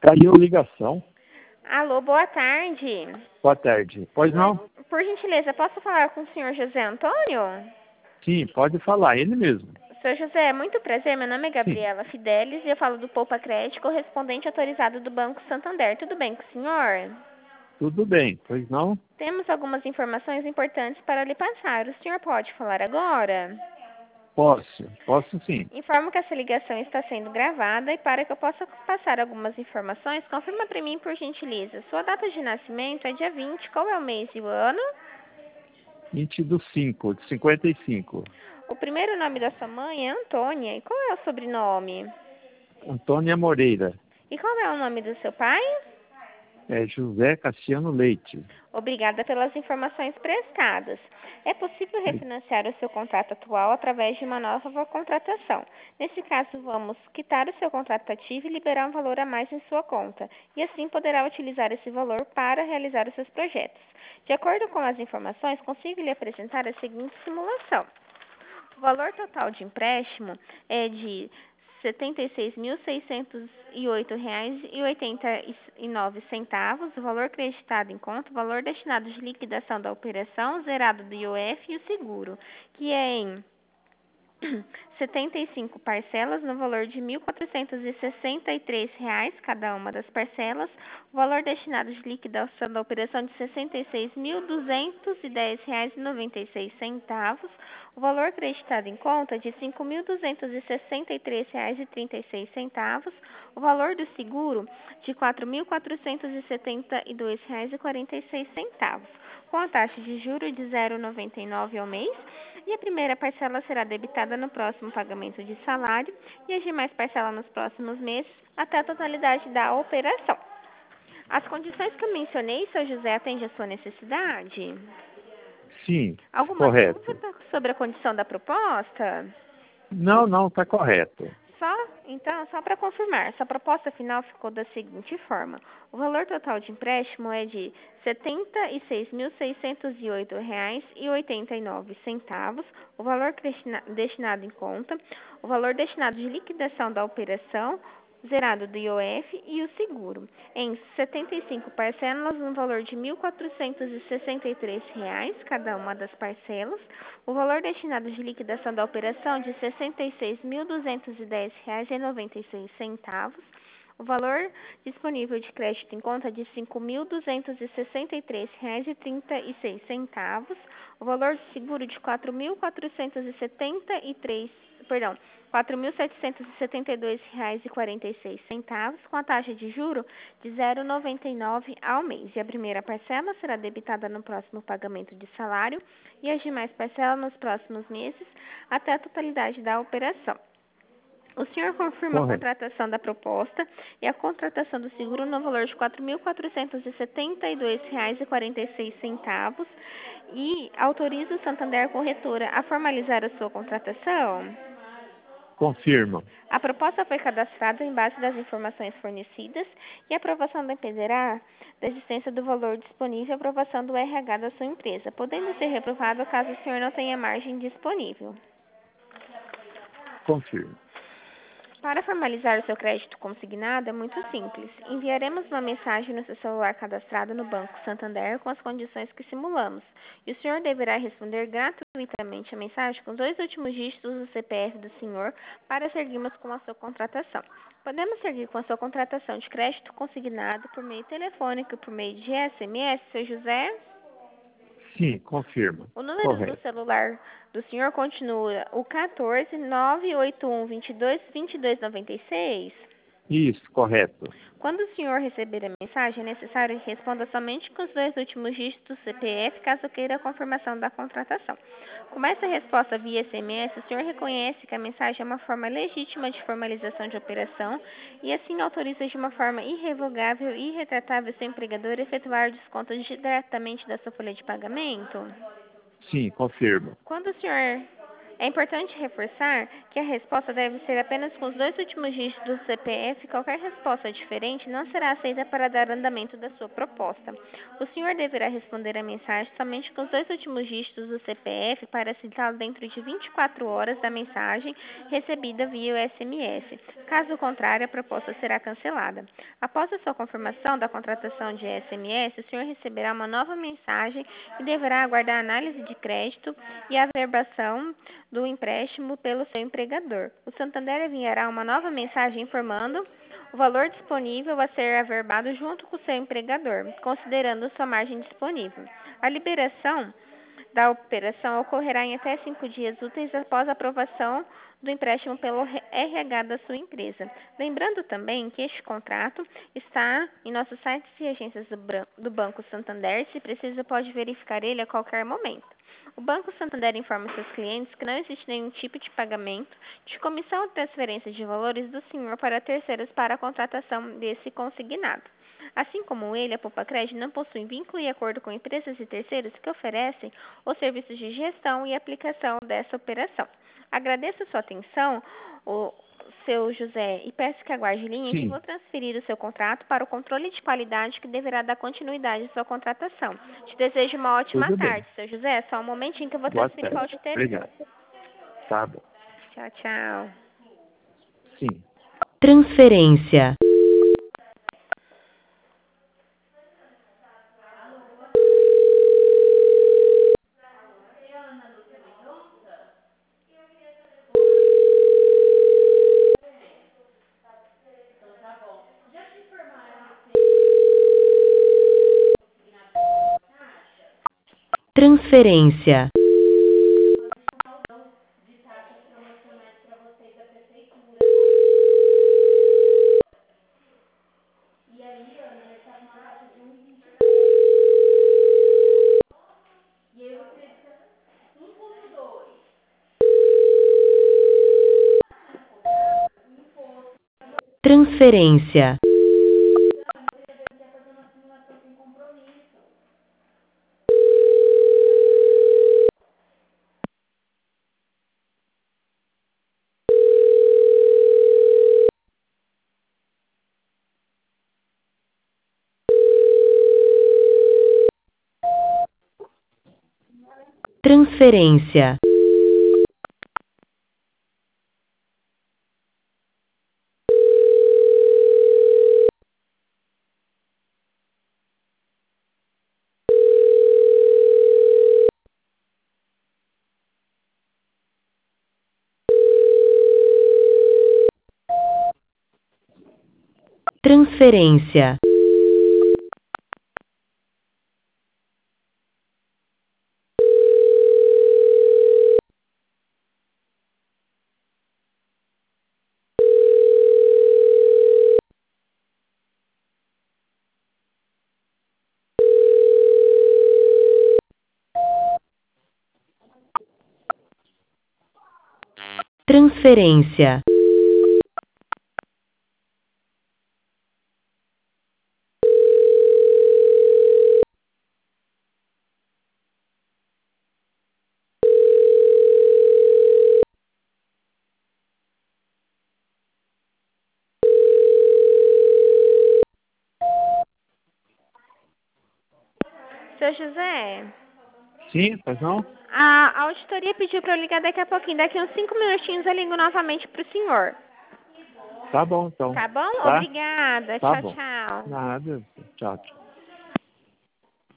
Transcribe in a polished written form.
Caiu a ligação. Alô, boa tarde. Boa tarde. Pois não? Por gentileza, posso falar com o senhor José Antônio? Sim, pode falar, ele mesmo. Senhor José, muito prazer. Meu nome é Sim, Gabriela Fidelis e eu falo do Poupa Crédito, correspondente autorizado do Banco Santander. Tudo bem com o senhor? tudo bem. Pois não? Temos algumas informações importantes para lhe passar. O senhor pode falar agora? Posso sim. Informo que essa ligação está sendo gravada e para que eu possa passar algumas informações, confirma para mim, por gentileza. Sua data de nascimento é dia 20. Qual é o mês e o ano? 20 do 5, de 55. O primeiro nome da sua mãe é Antônia. E qual é o sobrenome? Antônia Moreira. E qual é o nome do seu pai? É José Cassiano Leite. Obrigada pelas informações prestadas. É possível refinanciar o seu contrato atual através de uma nova contratação. Nesse caso, vamos quitar o seu contrato ativo e liberar um valor a mais em sua conta. E assim poderá utilizar esse valor para realizar os seus projetos. De acordo com as informações, consigo lhe apresentar a seguinte simulação. O valor total de empréstimo é de R$ 76.608,89, o valor creditado em conta, o valor destinado de liquidação da operação, zerado do IOF e o seguro, que é em 75 parcelas no valor de R$ 1.463 cada uma das parcelas, o valor destinado de liquidação da operação de R$ 66.210,96, o valor acreditado em conta de R$ 5.263,36, o valor do seguro de R$ 4.472,46, com a taxa de juros de 0,99 ao mês, e a primeira parcela será debitada no próximo pagamento de salário e as demais parcelas nos próximos meses até a totalidade da operação. As condições que eu mencionei, seu José, atende à sua necessidade? Sim, Alguma correto. dúvida sobre a condição da proposta? Não, está correto. Só para confirmar, sua proposta final ficou da seguinte forma. O valor total de empréstimo é de R$ 76.608,89, o valor destinado em conta, o valor destinado de liquidação da operação, zerado do IOF e o seguro, em 75 parcelas no valor de R$ 1.463 cada uma das parcelas, o valor destinado de liquidação da operação de R$ 66.210,96, o valor disponível de crédito em conta de R$ 5.263,36, o valor de seguro de R$ 4.772,46, com a taxa de juro de 0,99 ao mês. E a primeira parcela será debitada no próximo pagamento de salário e as demais parcelas nos próximos meses até a totalidade da operação. O senhor confirma a contratação da proposta e a contratação do seguro no valor de R$ 4.472,46 e autoriza o Santander Corretora a formalizar a sua contratação? Confirma. A proposta foi cadastrada em base das informações fornecidas e a aprovação dependerá da existência do valor disponível e aprovação do RH da sua empresa, podendo ser reprovado caso o senhor não tenha margem disponível. Confirma. Para formalizar o seu crédito consignado é muito simples. Enviaremos uma mensagem no seu celular cadastrado no Banco Santander com as condições que simulamos. E o senhor deverá responder gratuitamente a mensagem com os 2 últimos dígitos do CPF do senhor para seguirmos com a sua contratação. Podemos seguir com a sua contratação de crédito consignado por meio telefônico e por meio de SMS, seu José? Sim, confirma. O número do celular do senhor continua o 14 981 22 96? Isso, correto. Quando o senhor receber a mensagem, é necessário que responda somente com os 2 últimos dígitos do CPF, caso queira a confirmação da contratação. Com essa resposta via SMS, o senhor reconhece que a mensagem é uma forma legítima de formalização de operação e assim autoriza de uma forma irrevogável e irretratável seu empregador a efetuar o desconto diretamente da sua folha de pagamento? Sim, confirma. Quando o senhor É importante reforçar que a resposta deve ser apenas com os 2 últimos dígitos do CPF. Qualquer resposta diferente não será aceita para dar andamento da sua proposta. O senhor deverá responder a mensagem somente com os 2 últimos dígitos do CPF para citá-lo dentro de 24 horas da mensagem recebida via SMS. Caso contrário, a proposta será cancelada. Após a sua confirmação da contratação de SMS, o senhor receberá uma nova mensagem e deverá aguardar a análise de crédito e a averbação do empréstimo pelo seu empregador. O Santander enviará uma nova mensagem informando o valor disponível a ser averbado junto com o seu empregador, considerando sua margem disponível. A liberação da operação ocorrerá em até 5 dias úteis após a aprovação do empréstimo pelo RH da sua empresa. Lembrando também que este contrato está em nossos sites e agências do Banco Santander. Se precisa, pode verificar ele a qualquer momento. O Banco Santander informa seus clientes que não existe nenhum tipo de pagamento de comissão ou transferência de valores do senhor para terceiros para a contratação desse consignado. Assim como ele, a Poupa Crédito não possui vínculo e acordo com empresas e terceiros que oferecem os serviços de gestão e aplicação dessa operação. Agradeço a sua atenção, o seu José, e peço que aguarde em linha que vou transferir o seu contrato para o controle de qualidade que deverá dar continuidade à sua contratação. Te desejo uma ótima tarde, seu José. Só um momentinho que eu vou transferir para o auditor. Obrigado. Tá bom. Tchau, tchau. Sim. Transferência. Transferência. Transferência. Transferência. Transferência. Transferência. Seu José, Sim, pois não? a auditoria pediu para eu ligar daqui a pouquinho. Daqui uns 5 minutinhos eu ligo novamente para o senhor. Tá bom, então. Tá bom? Tá? Obrigada. Tá Tchau, bom. tchau. Nada. Tchau, tchau.